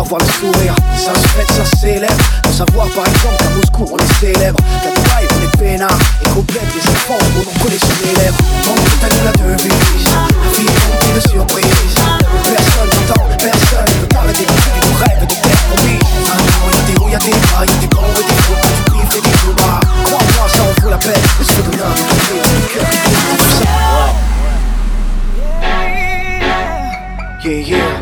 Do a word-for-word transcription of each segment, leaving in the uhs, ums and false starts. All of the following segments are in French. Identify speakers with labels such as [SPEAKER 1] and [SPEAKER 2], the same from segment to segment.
[SPEAKER 1] voir le sourire. Ça se fait, ça se célèbre. De savoir par exemple qu'à Moscou on est célèbre, qu'à Dubaï on est peinard et qu'au bled des enfants on en connaît sur les lèvres. Tant que t'as nous la devise, la vie est remplie de surprises. Personne n'entend, personne ne peut t'arrêter de faire des rêves de terre promis. Maintenant y'a des hauts, y'a des bas, y'a des bons et des faux, du griffe et des faux bas. Crois-moi, ça en vaut la peine. Et ce que l'un du cœur qui fait tout ça. Yeah, yeah.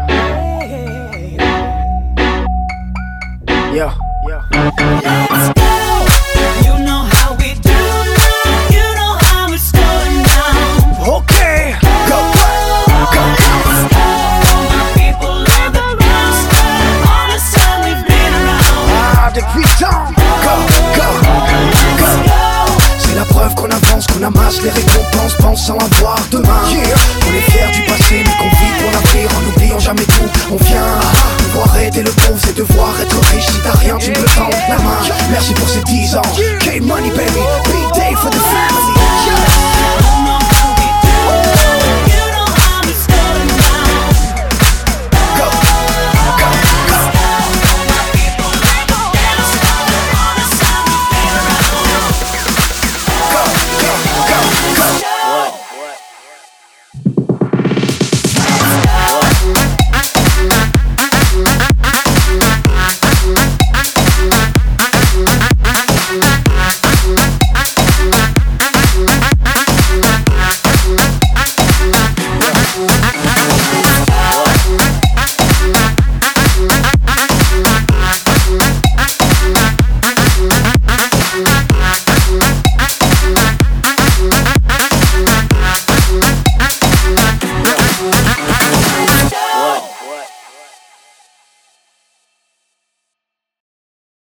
[SPEAKER 1] Yeah, yeah.
[SPEAKER 2] Let's go. You know how we do now. You know how it's going down.
[SPEAKER 1] Okay, go, go, go, go.
[SPEAKER 2] Let's go. All my people on the ground. All the time we've been around.
[SPEAKER 1] Ah, depuis tant. Go, go, go. C'est la preuve qu'on avance, qu'on amasse les récompenses, pensant avoir demain. Yeah. On est fiers du passé, mais qu'on vit pour l'avenir en n'oubliant jamais tout. On vient devoir aider le pauvre, c'est devoir être riche. Si t'as rien, tu me tends la main. Merci pour ces dix ans. K-Money baby, big day for the family.